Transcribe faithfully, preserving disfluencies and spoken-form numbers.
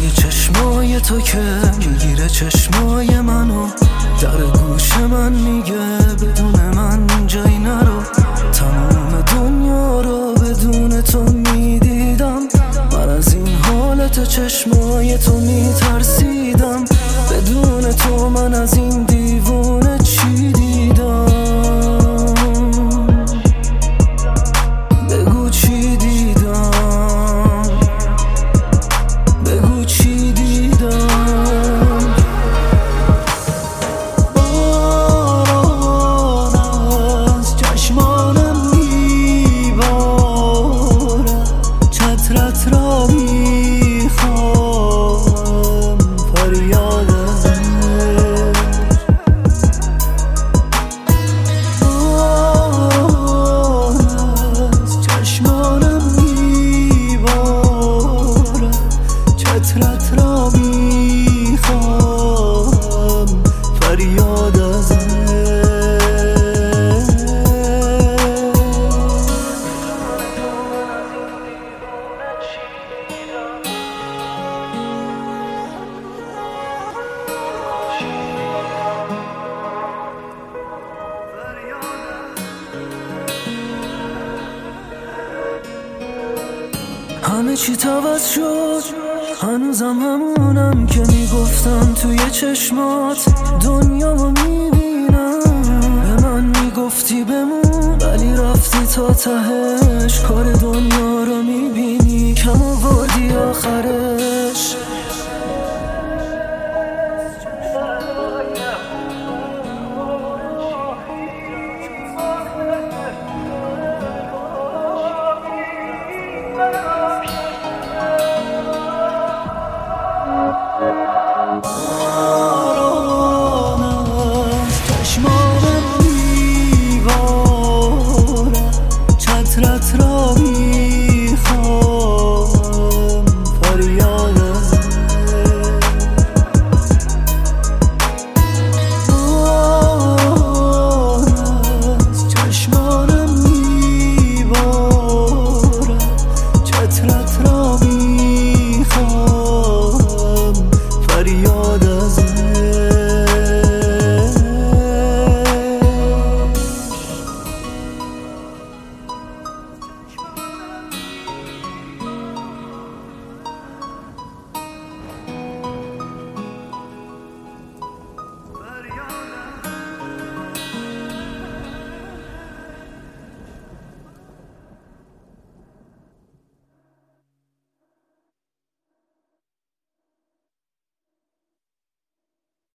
رنگ چشمای تو که میگیره چشمای منو، در گوش من میگه بدون من جایی نرو. تمام دنیا رو بدون تو میدیدم، من از این حالت چشمای تو میترسیدم. بدون تو من از این دیوونه چی دیدم؟ بگو چی دیدم، بگو چی دیدم. باران از چشمانم میبارد، چترت را میخوام فریادم. چترت را میخوام فریاد ازت. همه چی عوض شد، هنوزم همونم که میگفتم توی چشمات دنیا رو میبینم. به من میگفتی بمون ولی رفتی تا تهش، کار دنیا رو میبینی کم آوردی آخرش. چترت را